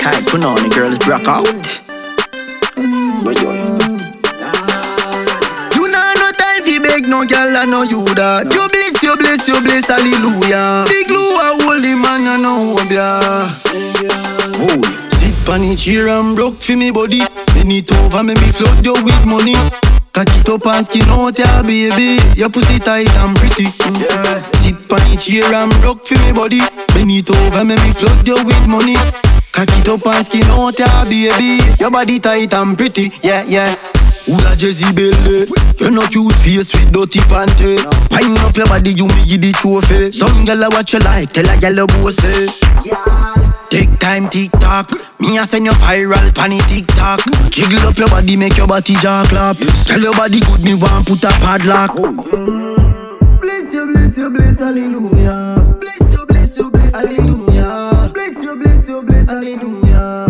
Tight put on the girls broke out. But yo, you know no time fi beg no girl, I know you that. You bless, you bless, you bless, hallelujah. Big Lou a hold the man, I know him, yeah. Oh, sit on the chair and broke fi me body. Bend it over, make me flood you with money. Cock it up and skin out, yeah, baby. Your pussy tight and pretty, yeah. Sit on the chair and broke fi me body. Bend it over, make me flood you with money. Cock it up and skin out, yeah, baby. Your body tight and pretty, yeah, yeah. Who la Jezebel? You no cute face with dirty panty. Pine up your body, you me give the trophy. Some gyal a watch your life, tell a gyal a boss it. Take time, TikTok. Me a send you viral, panny TikTok. Jiggle up your body, make your body jaw clap. Tell your body good, me want put a padlock. Bless you, bless you, bless, hallelujah. Bless you, bless you, bless, hallelujah. Bless you, bless you, bless, hallelujah.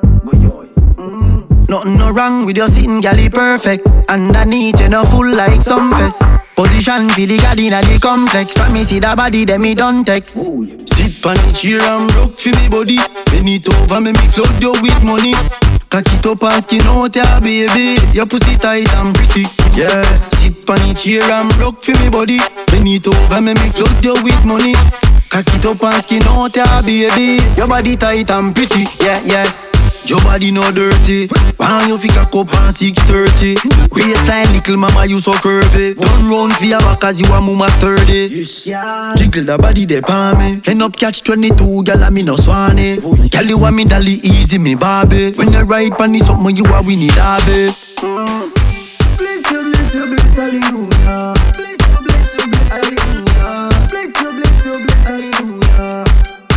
Nothing no wrong with your sitting, gally perfect. Underneath you no full like some fest. Position for the god inna the complex. From me see the body, then me done text. Sit on the chair and broke for me body. Bend it over, make me flood you with money. Cock it up and skin out, yeah, baby. Your pussy tight and pretty, yeah. Sit on the chair and broke for me body. Bend it over, make me flood you with money. Cock it up and skin out, yeah, baby. Your body tight and pretty, yeah, yeah. Your body no dirty. When you pick a cup on 6:30. Waistline little mama you so curvy. Don't run for your back cause you a mama sturdy. Jiggle the body they palm me. End up catch 22 girl me no swanny. Girl you want me dolly easy me Barbie. When you ride pan this something you a winnie derby. Bless you, bless you, bless, hallelujah. Bless you, bless you, bless, hallelujah. Bless you, bless you, bless, hallelujah.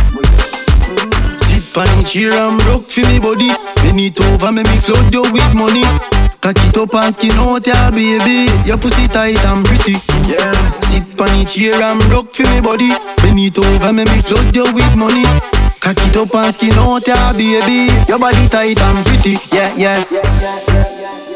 On the chair and broke for me body. Bend it over, make me flood you with money. Cock it up and skin out, yeah, baby. Your pussy tight and pretty, yeah. Sit on the chair and broke for me body. Bend it over, make me flood you with money. Cock it up and skin out, yeah, baby. Your body tight and pretty, yeah, yeah.